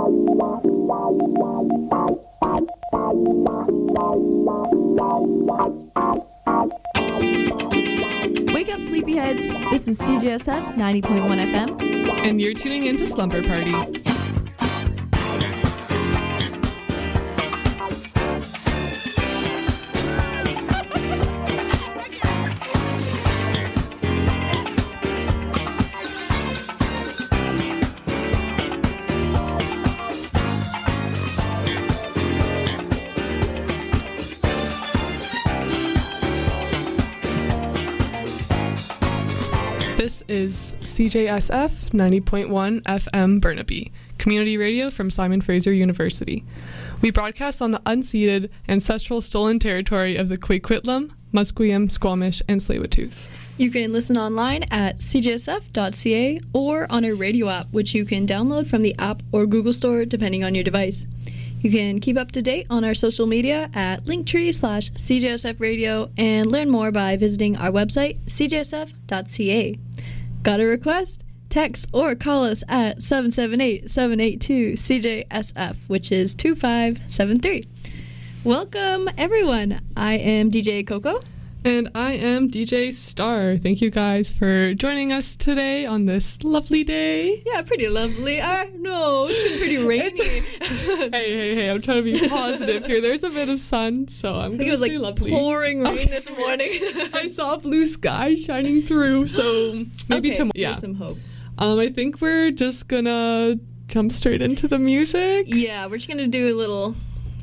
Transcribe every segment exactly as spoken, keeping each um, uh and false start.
Wake up, sleepyheads. This is C J S F ninety point one F M. And you're tuning into Slumber Party. This is C J S F ninety point one F M Burnaby, community radio from Simon Fraser University. We broadcast on the unceded, ancestral stolen territory of the Coquitlam, Musqueam, Squamish, and Tsleil-Waututh. You can listen online at c j s f dot c a or on our radio app, which you can download from the App or Google Store, depending on your device. You can keep up to date on our social media at linktree slash C J S F radio and learn more by visiting our website, c j s f dot c a. Got a request? Text or call us at seven seven eight, seven eight two, C J S F, which is two five seven three. Welcome, everyone. I am D J Coco. And I am D J Star. Thank you guys for joining us today on this lovely day. Yeah, pretty lovely. Uh, no, it's been pretty rainy. hey, hey, hey, I'm trying to be positive here. There's a bit of sun, so I'm going to say like lovely. Pouring rain okay. this morning. I saw blue sky shining through, so maybe okay, tomorrow. Yeah, there's some hope. Um, I think we're just going to jump straight into the music. Yeah, we're just going to do a little...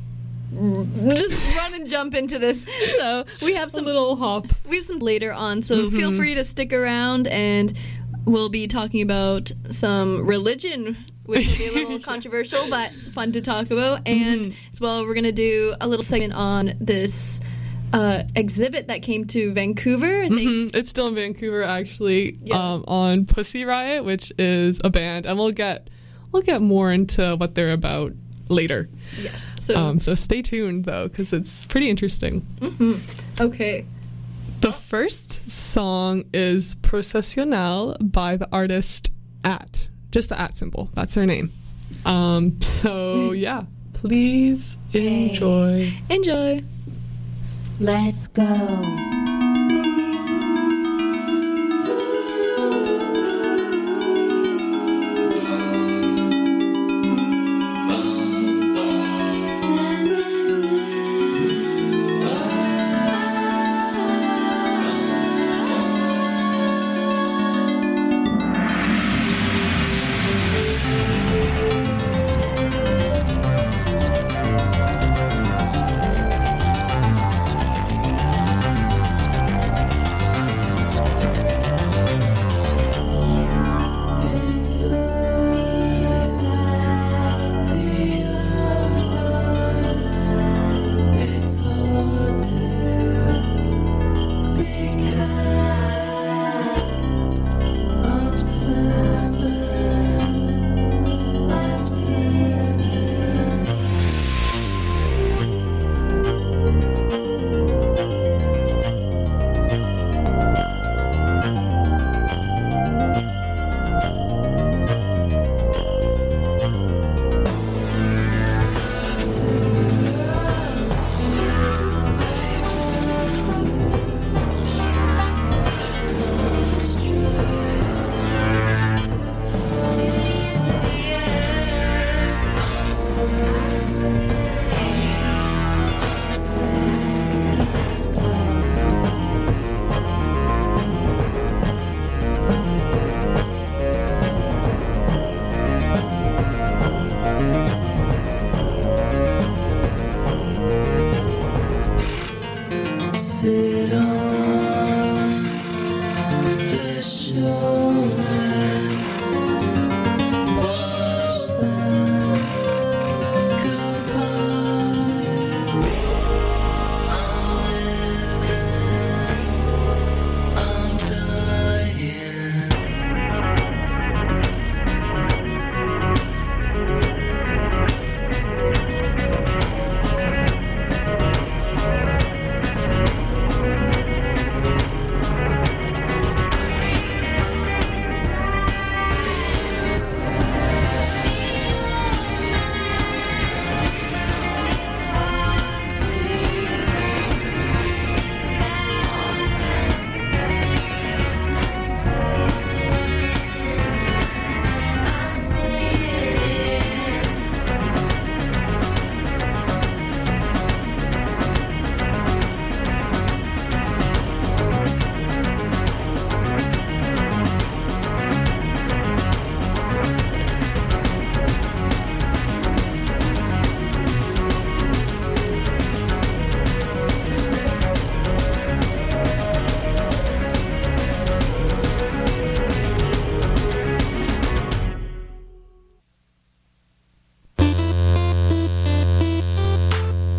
just run and jump into this. So we have some a little hop. We have some later on, so mm-hmm. feel free to stick around, and we'll be talking about some religion, which will be a little controversial, but it's fun to talk about. And mm-hmm. as well, we're gonna do a little segment on this uh, exhibit that came to Vancouver. I think. Mm-hmm. It's still in Vancouver, actually, yeah. um, on Pussy Riot, which is a band, and we'll get we'll get more into what they're about later. Yes. So um, so stay tuned, though, because it's pretty interesting. Mm-hmm. Okay. The first song is Processional by the artist At. Just the At symbol. That's her name. Um, so, yeah. Please enjoy. Hey. Enjoy. Let's go.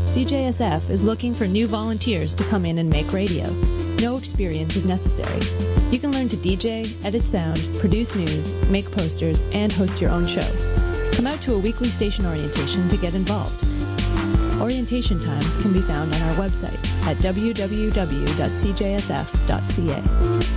C J S F is looking for new volunteers to come in and make radio. No experience is necessary. You can learn to D J, edit sound, produce news, make posters, and host your own show. Come out to a weekly station orientation to get involved. Orientation times can be found on our website at w w w dot c j s f dot c a.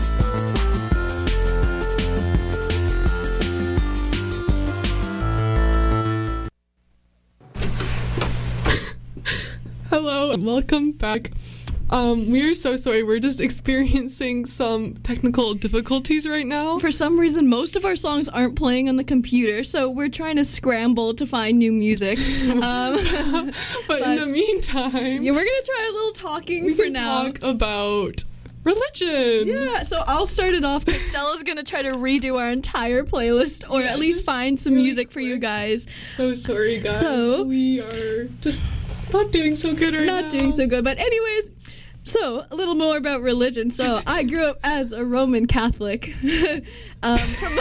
Hello and welcome back. Um, we are so sorry. We're just experiencing some technical difficulties right now. For some reason, most of our songs aren't playing on the computer, so we're trying to scramble to find new music. Um, but, but in the meantime, yeah, we're gonna try a little talking we for can now. Talk about religion. Yeah, so I'll start it off. Stella's gonna try to redo our entire playlist, or yeah, at least find some really music quick. for you guys. So sorry, guys. So we are just not doing so good right not now. Not doing so good, but anyways. So, a little more about religion. So, I grew up as a Roman Catholic. um, from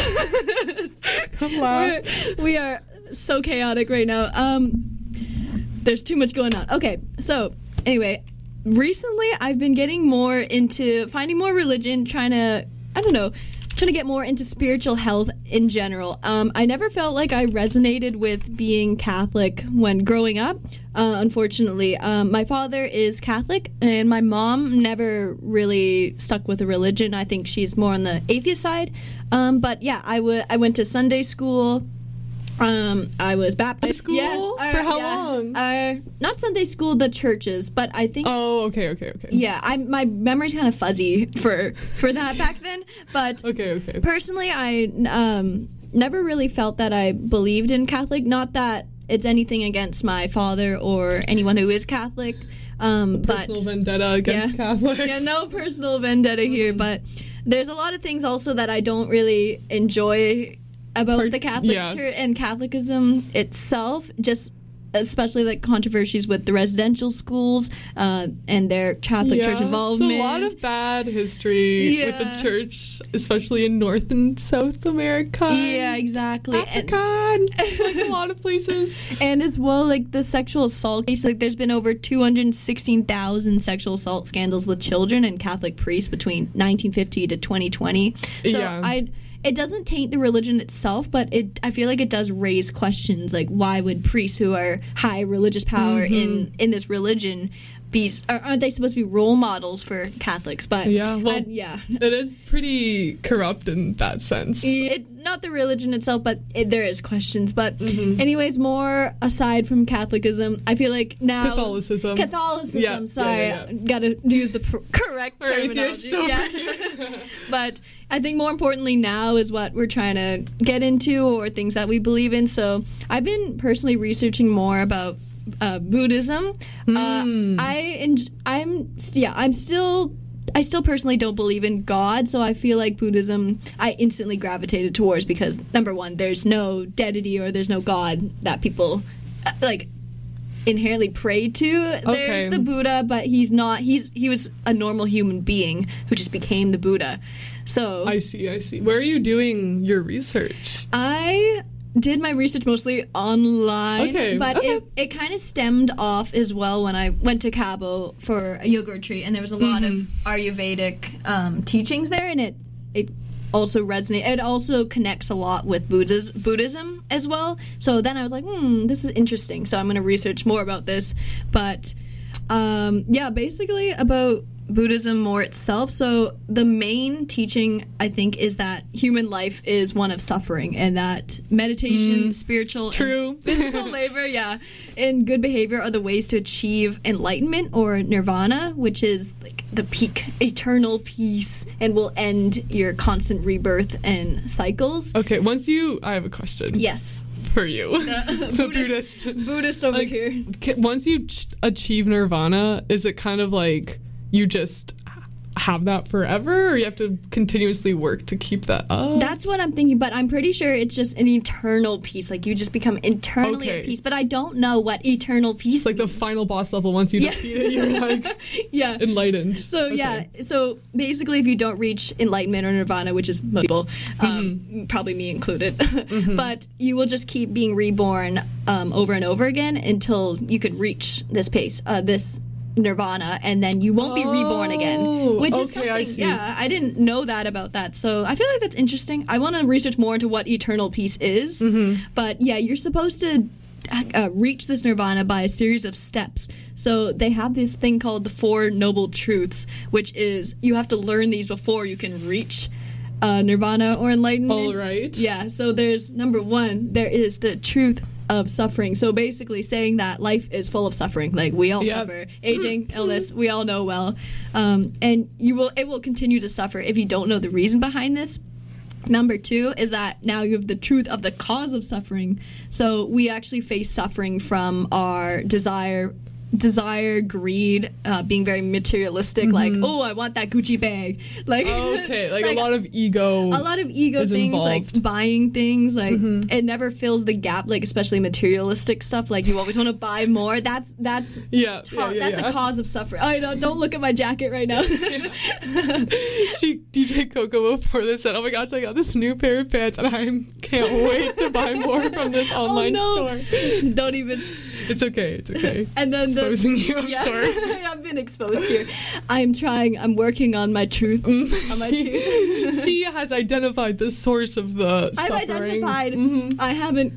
wow. We're, we are so chaotic right now. Um, there's too much going on. Okay, so, anyway, recently I've been getting more into finding more religion, trying to, I don't know, trying to get more into spiritual health in general. Um, I never felt like I resonated with being Catholic when growing up. Uh, unfortunately, um, my father is Catholic, and my mom never really stuck with a religion. I think she's more on the atheist side. Um, but yeah, I w- I went to Sunday school. Um, I was baptized. School? Yes. For uh, how yeah. long? Uh, not Sunday school, the churches, but I think. Oh, okay, okay, okay. Yeah, I my memory's kind of fuzzy for for that back then, but okay, okay. Personally, I um never really felt that I believed in Catholic. Not that it's anything against my father or anyone who is Catholic. Um, personal but, vendetta against yeah, Catholics. Yeah, no personal vendetta here, but there's a lot of things also that I don't really enjoy about Part, the Catholic yeah. Church and Catholicism itself, just especially like controversies with the residential schools uh, and their Catholic yeah, Church involvement. There's a lot of bad history yeah. with the church, especially in North and South America. Yeah, exactly. Africa, and, and like a lot of places. And as well, like the sexual assault case, like there's been over two hundred sixteen thousand sexual assault scandals with children and Catholic priests between nineteen fifty to twenty twenty. So yeah. I. It doesn't taint the religion itself, but it I feel like it does raise questions like why would priests who are high religious power mm-hmm. in, in this religion be aren't they supposed to be role models for Catholics? But yeah, well, I, yeah, it is pretty corrupt in that sense. It, not the religion itself, but it, there is questions. But mm-hmm. anyways, more aside from Catholicism, I feel like now Catholicism. Catholicism. Yeah, sorry, yeah, yeah, yeah. gotta use the pr- correct Right, terminology. yes, so yeah. But I think more importantly now is what we're trying to get into or things that we believe in. So I've been personally researching more about uh, Buddhism. Mm. Uh, I en- I'm yeah I'm still. I still personally don't believe in God, so I feel like Buddhism I instantly gravitated towards because, number one, there's no deity or there's no God that people, uh, like, inherently pray to. Okay. There's the Buddha, but he's not, he's he was a normal human being who just became the Buddha. So... I see, I see. Where are you doing your research? I... did my research mostly online, okay, but okay. it, it kind of stemmed off as well when I went to Cabo for a yoga retreat, and there was a lot mm-hmm. of Ayurvedic um, teachings there, and it it also resonates. It also connects a lot with Buddhas, Buddhism as well. So then I was like, hmm, this is interesting. So I'm going to research more about this. But um, yeah, basically about Buddhism more itself. So the main teaching, I think, is that human life is one of suffering, and that meditation, mm, spiritual, true. and physical labor, yeah, and good behavior are the ways to achieve enlightenment or nirvana, which is like the peak, eternal peace, and will end your constant rebirth and cycles. Okay, once you, I have a question. Yes. For you, Uh, the Buddhist, Buddhist. Buddhist over Like, here. ca- once you ch- achieve nirvana, is it kind of like you just have that forever, or you have to continuously work to keep that up? That's what I'm thinking, but I'm pretty sure it's just an eternal peace. Like, you just become internally Okay. at peace, but I don't know what eternal peace It's like the means. final boss level. Once you Yeah. defeat it, you're like Yeah. enlightened. So Okay. yeah, so basically, if you don't reach enlightenment or nirvana, which is most people, um, Mm-hmm. probably me included, but you will just keep being reborn um, over and over again until you can reach this pace, uh, this nirvana, and then you won't be reborn again. Oh, Which okay, is something, I see. yeah, I didn't know that about that. So I feel like that's interesting. I want to research more into what eternal peace is. Mm-hmm. But yeah, you're supposed to uh, reach this nirvana by a series of steps. So they have this thing called the Four Noble Truths, which is you have to learn these before you can reach uh, nirvana or enlightenment. All right. Yeah, so there's number one, there is the truth of suffering. So basically saying that life is full of suffering. Like, we all Yep. suffer. Aging, illness, we all know well. Um, and you will it will continue to suffer if you don't know the reason behind this. Number two is that now you have the truth of the cause of suffering. So we actually face suffering from our desire desire, greed, uh, being very materialistic, like, oh, I want that Gucci bag. Like, Okay, like, a lot of ego. a lot of ego is things, involved. like buying things, like it never fills the gap, like especially materialistic stuff. Like, you always want to buy more. That's that's Yeah, ca- yeah, yeah, that's yeah. a cause of suffering. I know. Don't look at my jacket right now. She D J Coco before this said, "Oh my gosh, I got this new pair of pants, and I can't wait to buy more from this online oh no! store." Don't even. It's okay. It's okay. And then the Exposing you. I'm yeah, sorry. I've been exposed here. I'm trying. I'm working on my truth. on my she, truth. she has identified the source of the I've suffering. identified. Mhm. I haven't.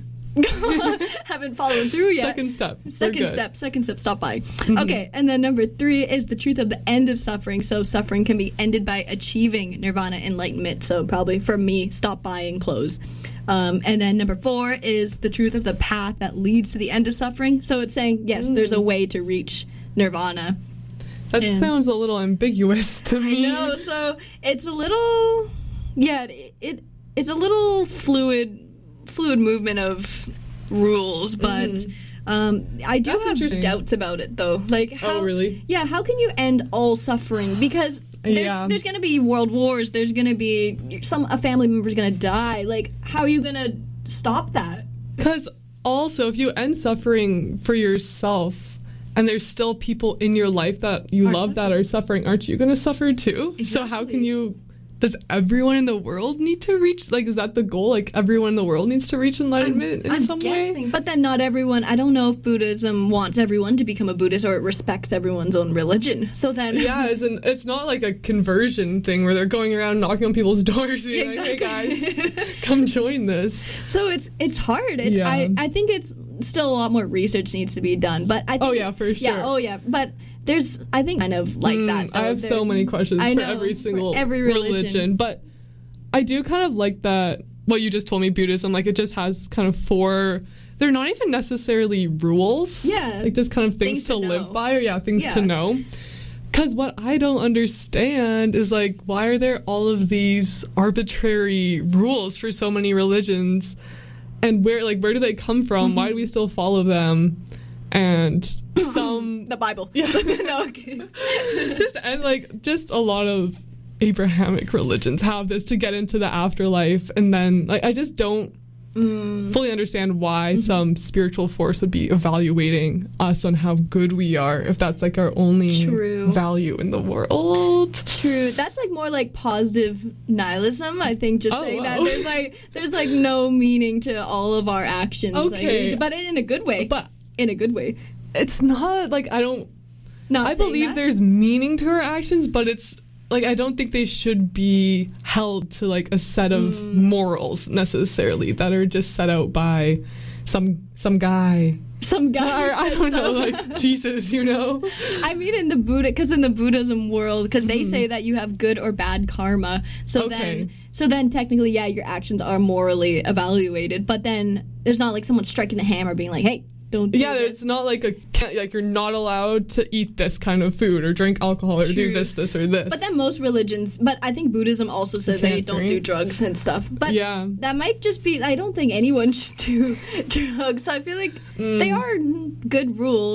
haven't followed through yet. Second step. We're Second good. step, second step, stop buying. Okay, and then number three is the truth of the end of suffering. So suffering can be ended by achieving nirvana enlightenment. So probably for me, stop buying clothes. Um, and then number four is the truth of the path that leads to the end of suffering. So it's saying, yes, there's a way to reach nirvana. That And- sounds a little ambiguous to me. No, so it's a little, yeah, it, it it's a little fluid, fluid movement of rules, but um, I do That's have interesting. doubts about it though. Like, how, Oh, really? Yeah, how can you end all suffering? Because there's, Yeah. there's going to be world wars. There's going to be some a family member's going to die. Like, how are you going to stop that? Because also, if you end suffering for yourself, and there's still people in your life that you Are love that are suffering, aren't you going to suffer too? So how can Exactly. you? Does everyone in the world need to reach? Like, is that the goal? Like, everyone in the world needs to reach enlightenment in I'm some guessing. way? But then not everyone, I don't know if Buddhism wants everyone to become a Buddhist or it respects everyone's own religion. So then. Yeah, it's, an, it's not like a conversion thing where they're going around knocking on people's doors and being like, Exactly. hey guys, come join this. So it's it's hard. It's, Yeah. I, I think it's still a lot more research needs to be done. But I think Oh, yeah, it's- for Yeah, sure. oh yeah. But there's, I think, kind of like Mm, that. I though. have so There- many questions I for know, every for single every religion. But I do kind of like that, what you just told me, Buddhism, like it just has kind of four, they're not even necessarily rules. Yeah. Like just kind of things, Things to, to live know. by, or yeah, things to Yeah. know. Because what I don't understand is like, why are there all of these arbitrary rules for so many religions? And where, like, where do they come from? Why do we still follow them? And some The Bible. Yeah. no, okay. just and like just a lot of Abrahamic religions have this to get into the afterlife, and then like I just don't Mm. fully understand why Mm-hmm. some spiritual force would be evaluating us on how good we are if that's like our only True. value in the world. True. That's like more like positive nihilism. I think just Oh, saying wow. that there's like there's like no meaning to all of our actions. like, Okay. but in a good way. But in a good way. it's not like I don't Not I saying believe that. there's meaning to our actions, but it's like I don't think they should be held to like a set of Mm. morals necessarily that are just set out by some some guy. some guy. Or I said don't know, so. like Jesus, you know? I mean, in the Buddha, because in the Buddhism world, because they say that you have good or bad karma. So Mm-hmm. Okay. then, so then technically, yeah, your actions are morally evaluated. But then there's not like someone striking the hammer, being like, "Hey, don't." Do Yeah, this. it's not like a can't- like you're not allowed to eat this kind of food or drink alcohol or do True. this, this, or this. But then most religions, but I think Buddhism also says they can't don't drink. do drugs and stuff. But Yeah. that might just be. I don't think anyone should do drugs. So I feel like they Mm. are good rules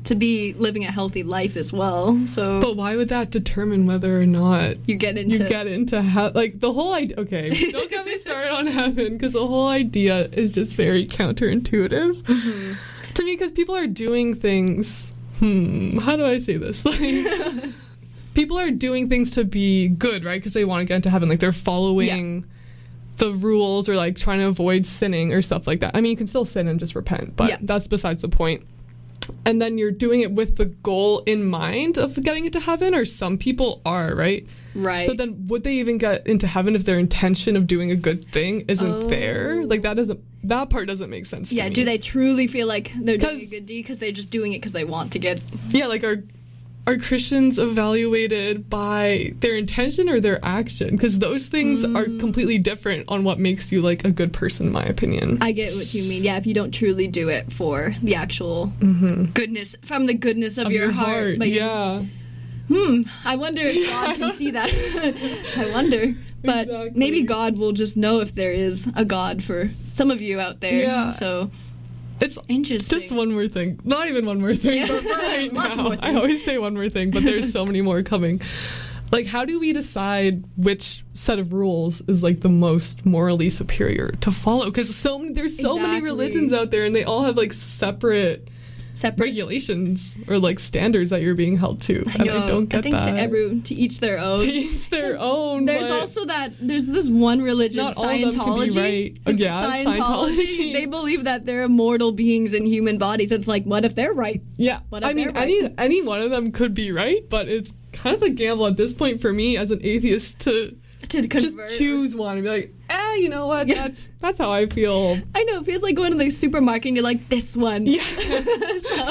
to be living a healthy life as well. So, but why would that determine whether or not you get into you get into he- like the whole idea? Okay, don't get me started on heaven, because the whole idea is just very counterintuitive mm-hmm. to me. Because people are doing things. Hmm, how do I say this? Like, people are doing things to be good, right? Because they want to get into heaven. Like they're following. Yeah. the rules, or like trying to avoid sinning or stuff like that. I mean, you can still sin and just repent, but yeah. that's besides the point. And then you're doing it with the goal in mind of getting into heaven, or some people are, right? Right. So then would they even get into heaven if their intention of doing a good thing isn't oh. there? Like that doesn't, that part doesn't make sense yeah, to me. Yeah, do they truly feel like they're doing a good deed because they're just doing it because they want to get... Yeah, like are... Are Christians evaluated by their intention or their action? Because those things mm. are completely different on what makes you like a good person, in my opinion. I get what you mean. Yeah, if you don't truly do it for the actual mm-hmm. goodness, from the goodness of, of your, your heart. heart. But yeah. Hmm. I wonder if God can see that. I wonder. But exactly. maybe God will just know if there is a God for some of you out there. Yeah. So... It's interesting. Just one more thing. Not even one more thing, but for right now. I always say one more thing, but there's so many more coming. Like, how do we decide which set of rules is like the most morally superior to follow? Because so many, there's so exactly. many religions out there, and they all have like separate, separate regulations or like standards that you're being held to. And Yo, I don't get I think that. to every to each their own. To each their own. There's also that there's this one religion, not Scientology. All of them can be right. Oh, yeah, Scientology, Scientology. They believe that they're immortal beings in human bodies. It's like, what if they're right? Yeah. What if I mean, they're any right? any one of them could be right, but it's kind of a gamble at this point for me as an atheist to. To convert. Just choose one and be like, eh, you know what? Yeah. That's that's how I feel. I know. It feels like going to the supermarket and you're like, this one. Yeah. So,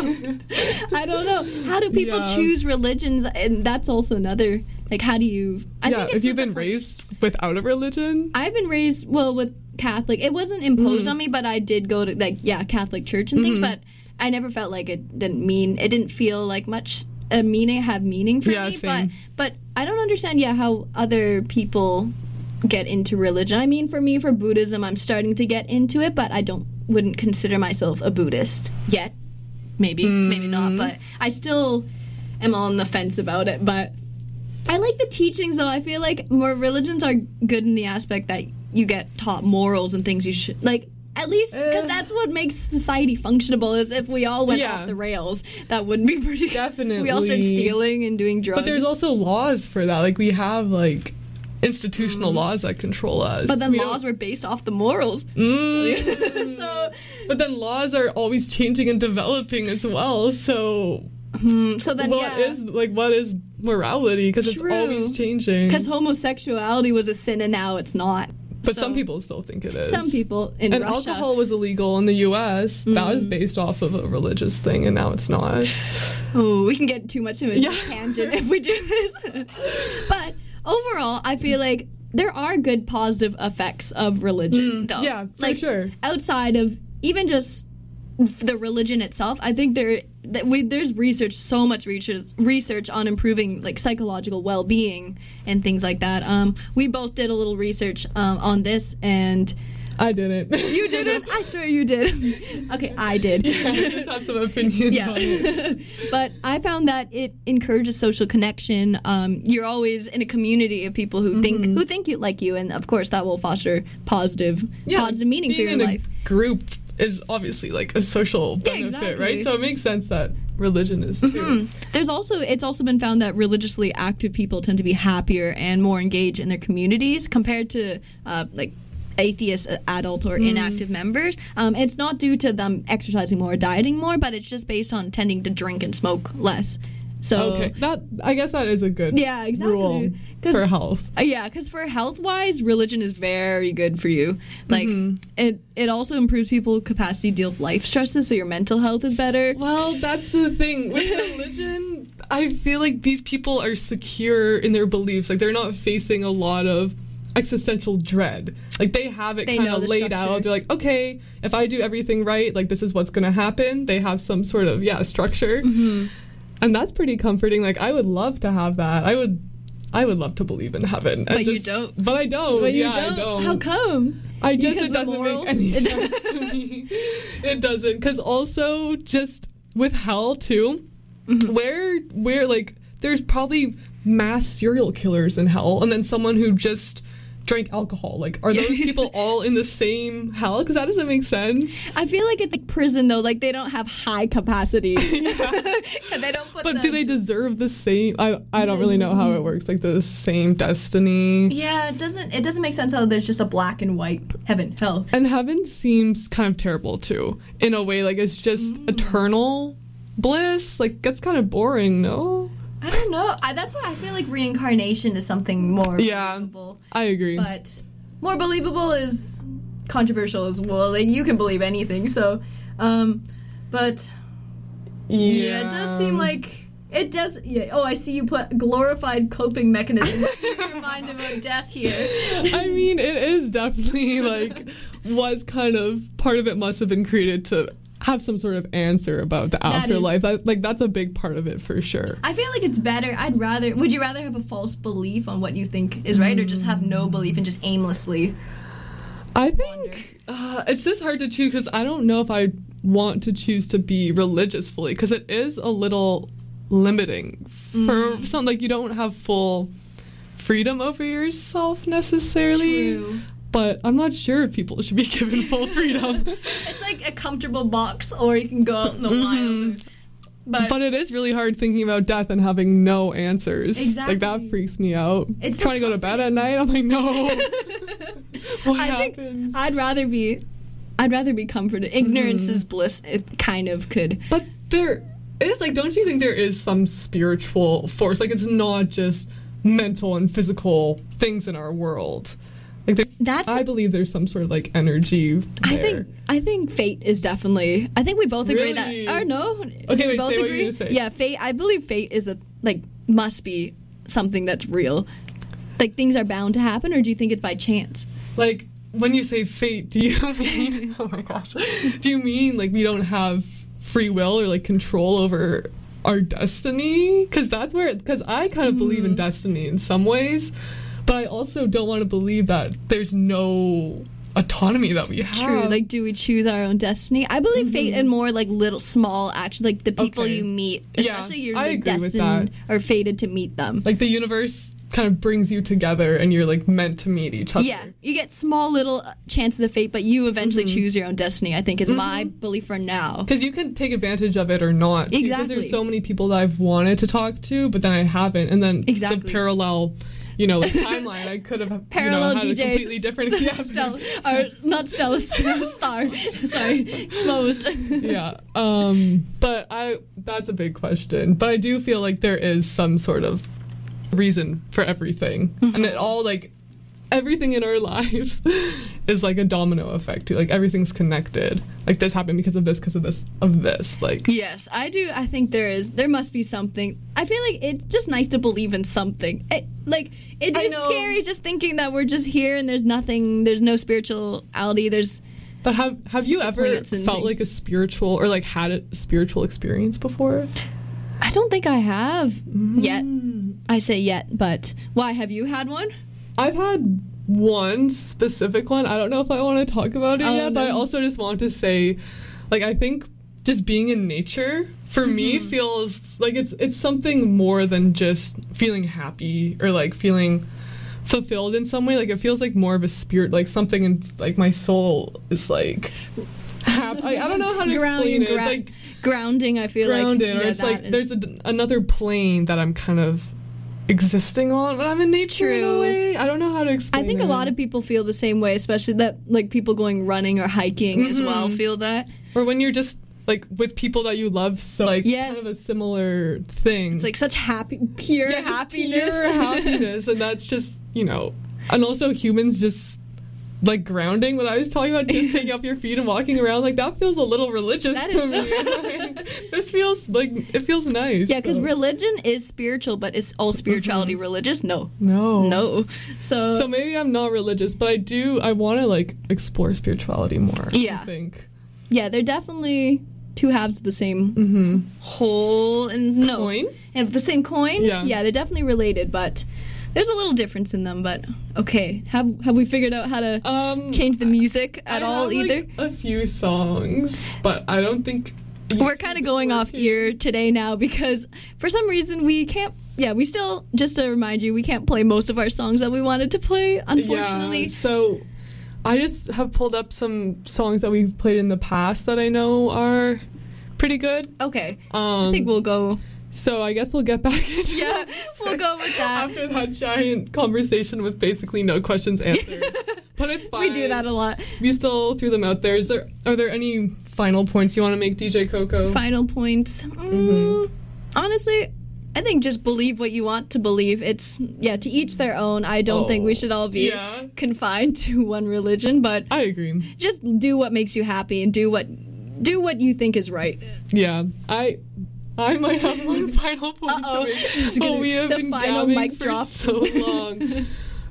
I don't know. How do people yeah. choose religions? And that's also another, like, how do you... I yeah, think it's if you've been raised without a religion? I've been raised, well, with Catholic. It wasn't imposed mm. on me, but I did go to, like, yeah, Catholic church and mm-hmm. things, but I never felt like it didn't mean, it didn't feel like much... a meaning have meaning for yeah, me, same. but but I don't understand yeah how other people get into religion. I mean, for me, for Buddhism, I'm starting to get into it, but I don't wouldn't consider myself a Buddhist yet. Maybe, mm. maybe not, but I still am on the fence about it. But I like the teachings, though. I feel like more religions are good in the aspect that you get taught morals and things you should like. At least, because uh, that's what makes society functionable, is if we all went yeah. off the rails, that wouldn't be pretty... Definitely. We all start stealing and doing drugs. But there's also laws for that. Like, we have, like, institutional mm. laws that control us. But then we laws don't... were based off the morals. Mm. so, but then laws are always changing and developing as well, so... Mm, so then, what yeah. is, like, what is morality? Because it's always changing. Because homosexuality was a sin and now it's not. But so, some people still think it is. Some people in and Russia. And alcohol was illegal in the U S Mm. That was based off of a religious thing, and now it's not. Oh, we can get too much of a yeah. tangent if we do this. But overall, I feel like there are good positive effects of religion, mm, though. Yeah, for like, sure. Outside of even just the religion itself, I think there that we there's research, so much research research on improving like psychological well-being and things like that. Um, we both did a little research um, on this, and I didn't. You didn't? I swear you did. Okay, I did. Yeah, I just have some opinions yeah. on it. But I found that it encourages social connection. Um, you're always in a community of people who mm-hmm. think who think you like you, and of course that will foster positive yeah, positive meaning for your in life. A group is obviously like a social benefit, yeah, exactly. right? So it makes sense that religion is too. Mm-hmm. There's also it's also been found that religiously active people tend to be happier and more engaged in their communities compared to uh, like atheist adult or mm. inactive members. Um, it's not due to them exercising more or dieting more, but it's just based on tending to drink and smoke less. So okay, that I guess that is a good yeah, exactly. rule for health. Uh, yeah, because for health-wise, religion is very good for you. Like mm-hmm. it, it also improves people's capacity to deal with life stresses, so your mental health is better. Well, that's the thing with religion. I feel like these people are secure in their beliefs. Like they're not facing a lot of existential dread. Like they have it kind of laid structure. out. They're like, okay, if I do everything right, like this is what's going to happen. They have some sort of yeah structure. Mm-hmm. And that's pretty comforting. Like I would love to have that. I would I would love to believe in heaven. But just, you don't. But I don't. But you yeah, don't. I don't. How come? I just because it doesn't morals? make any sense to me. It doesn't. Because also just with hell too, Mm-hmm. where where like there's probably mass serial killers in hell, and then someone who just drank alcohol. Like, are those people all in the same hell? Because that doesn't make sense. I feel like it's like prison though. Like they don't have high capacity. Yeah. And they don't put But them- do they deserve the same? I I don't really know how it works. Like the same destiny. Yeah, it doesn't. It doesn't make sense how there's just a black and white heaven, hell. And heaven seems kind of terrible too, in a way. Like it's just Mm. eternal bliss. Like that's kind of boring, no? I don't know. I, that's why I feel like reincarnation is something more Yeah. believable. I agree. But more believable is controversial as well. Like you can believe anything. So, um, but yeah, it does seem like it does. Yeah. Oh, I see you put glorified coping mechanism. Ease your mind about death here. I mean, it is definitely like was kind of part of it must have been created to have some sort of answer about the That afterlife. is- That, like that's a big part of it for sure. I feel like it's better. I'd rather. Would you rather have a false belief on what you think is right, or just have no belief and just aimlessly? I think uh, it's just hard to choose because I don't know if I want to choose to be religious fully because it is a little limiting for some. Like you don't have full freedom over yourself necessarily. True. But I'm not sure if people should be given full freedom. It's like a comfortable box, or you can go out in the wild. But, But it is really hard thinking about death and having no answers. Exactly. Like that freaks me out. It's so trying to go to bed at night. I'm like, no. What I think happens? I'd rather be, I'd rather be comforted. Ignorance is bliss. It kind of could. But there is like, don't you think there is some spiritual force? Like it's not just mental and physical things in our world. Like there, That's. I believe there's some sort of like energy there. I think I think fate is definitely. I think we both agree Really? that. Or no? Okay, we wait, both say what agree. you're gonna say. Yeah, fate. I believe fate is a like must be something that's real. Like things are bound to happen, or do you think it's by chance? Like when you say fate, do you mean? Oh my gosh, do you mean like we don't have free will or like control over our destiny? Because that's where. Because I kind of believe in destiny in some ways. But I also don't want to believe that there's no autonomy that we have. True. Like, do we choose our own destiny? I believe fate in more like little small actions, like the people Okay. you meet, Yeah, especially you're I like, agree with destined that. or fated to meet them. Like the universe kind of brings you together and you're like meant to meet each other. Yeah, you get small little uh, chances of fate, but you eventually choose your own destiny. I think is my belief for now. Because you can take advantage of it or not. too, Because Exactly. there's so many people that I've wanted to talk to, but then I haven't. And then Exactly. the parallel, you know, like timeline, I could have Parallel you know, had D Js, a completely different yeah, Stella, or not Stella, Star. Sorry, exposed. yeah. Um, but I that's a big question. But I do feel like there is some sort of reason for everything. Mm-hmm. And it all like everything in our lives is like a domino effect too. Like everything's connected. Like this happened because of this, because of this, of this. Like Yes, I do. I think there is. There must be something. I feel like it's just nice to believe in something. It, like it I is know. scary just thinking that we're just here and there's nothing. There's no spirituality. There's. But have have you ever plants and felt things. like a spiritual or like had a spiritual experience before? I don't think I have Mm. yet. I say yet, but why have you had one? I've had one specific one. I don't know if I want to talk about it Oh, yet, but I no. also just want to say, like, I think just being in nature for me Mm-hmm. feels like it's it's something more than just feeling happy or like feeling fulfilled in some way. Like it feels like more of a spirit, like something in like my soul is like. Hap- I, I don't know how to Ground- explain it. It's gra- like grounding. I feel grounded, like or yeah, it's that like is- there's a, another plane that I'm kind of existing on when I'm in nature in a True. way. I don't know how to I explain think it. a lot of people feel the same way, especially that like people going running or hiking as well Mhm. feel that. or when you're just like with people that you love, so like Yes. kind of a similar thing. It's like such happy, pure yeah, just happiness. pure happiness, and that's just you know, and also humans just. Like grounding, what I was talking about, just taking off your feet and walking around, like that feels a little religious That to is me. so- Like, this feels like it feels nice. Yeah, because so. religion is spiritual, but is all spirituality religious? No, no, no. So, So maybe I'm not religious, but I do. I want to like explore spirituality more. Yeah. I think. yeah, they're definitely two halves of the same Mm-hmm. whole and no, Coin? and the same coin. Yeah. yeah, they're definitely related, but there's a little difference in them. But okay, have have we figured out how to Um, change the music at I all have, either? like, a few songs, but I don't think We're kind of going off ear today now because for some reason we can't. Yeah, we still, just to remind you, we can't play most of our songs that we wanted to play, unfortunately. Yeah, so I just have pulled up some songs that we've played in the past that I know are pretty good. Okay. Um, I think we'll go. So I guess we'll get back into Yeah, we'll go with that. After that giant conversation with basically no questions answered. But it's fine. We do that a lot. We still threw them out there. Is there are there any final points you want to make, D J Coco? Final points. Mm, Mm-hmm. Honestly, I think just believe what you want to believe. It's, yeah, to each their own. I don't Oh, think we should all be yeah. confined to one religion, but I agree. just do what makes you happy and do what do what you think is right. Yeah, I I might have one final point Uh-oh. to make. This is But gonna- we have the been final gabbing mic for drop. so long.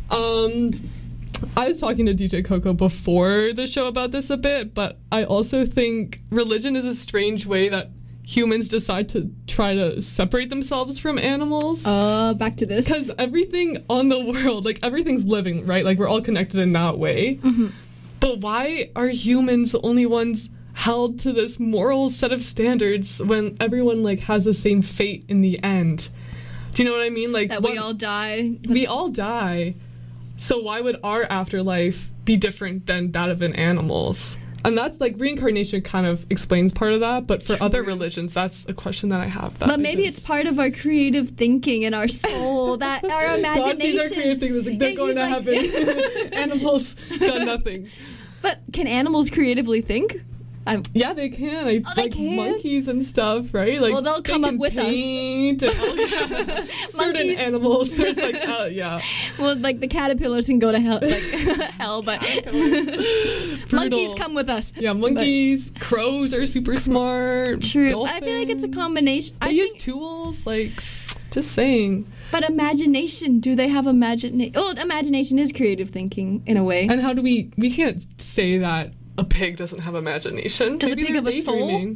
um, I was talking to D J Coco before the show about this a bit, but I also think religion is a strange way that humans decide to try to separate themselves from animals. Uh, back to this. Because everything on the world, like everything's living, right? Like we're all connected in that way. Mm-hmm. But why are humans the only ones held to this moral set of standards when everyone like has the same fate in the end? Do you know what I mean? Like That what, we all die. we all die. So why would our afterlife be different than that of an animal's? And that's like reincarnation kind of explains part of that, but for other religions, that's a question that I have. That But I maybe just- it's part of our creative thinking and our soul, that our imagination. These are creative things. Like, they're And going he's to like- heaven. Animals got nothing. But can animals creatively think? I'm, Yeah, they can. I, Oh, they like can? monkeys and stuff, right? Like, Well, they'll they come up can with us. paint and, oh, yeah. Certain Monkeys. animals. There's like, uh, yeah. well, like the caterpillars can go to hell, like hell, but monkeys Brutal. come with us. Yeah, monkeys, crows are super smart. True. I feel like it's a dolphins. combination. They I use think, tools, like, just saying. but imagination. Do they have imagination? Oh, imagination is creative thinking in a way. And how do we, we can't say that a pig doesn't have imagination. Does a Maybe pig they're have a soul? daydreaming.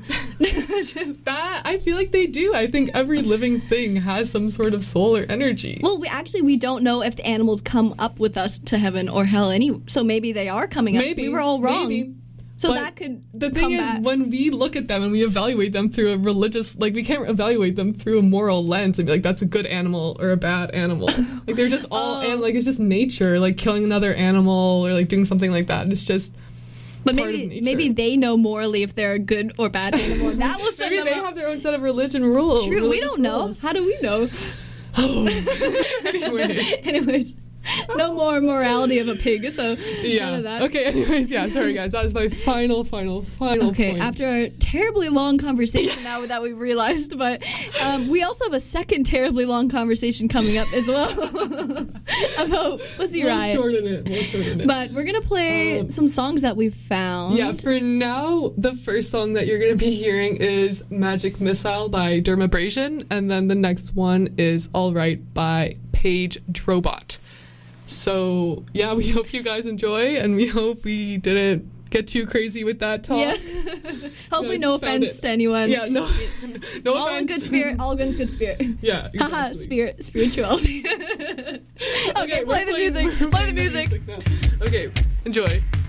That, I feel like they do. I think every living thing has some sort of soul or energy. Well, we actually we don't know if the animals come up with us to heaven or hell any. So maybe they are coming up. Maybe. We were all wrong. Maybe. So But that could The thing come is, back. when we look at them and we evaluate them through a religious, like, we can't evaluate them through a moral lens and be like, that's a good animal or a bad animal. Like, they're just all, Oh. and like, it's just nature, like killing another animal or like doing something like that. It's just, But part maybe of nature. maybe they know morally if they're a good or bad animal. And that will set maybe them they up. have their own set of religion rules. True, we religious don't know. rules. How do we know? Oh. Anyways. Anyways, no more morality of a pig. So Yeah. none of that. Okay, anyways, yeah, sorry guys. That was my final, final, final Okay, point. after a terribly long conversation now that we've realized, but um, we also have a second terribly long conversation coming up as well about Pussy We'll Riot. shorten it. We'll shorten it. But we're gonna play Um, some songs that we've found. Yeah, for now, the first song that you're going to be hearing is Magic Missile by Dermabrasion, and then the next one is All Right by Paige Drobot. So, yeah, we hope you guys enjoy, and we hope we didn't get too crazy with that talk. Yeah. Hopefully, Guys no found offense it. to anyone. Yeah, no, no all offense. in good spirit. All in good spirit. Yeah, Haha, exactly. spirit, spirituality. okay, we're play the playing- music. we're Play the playing music. now. Okay, enjoy.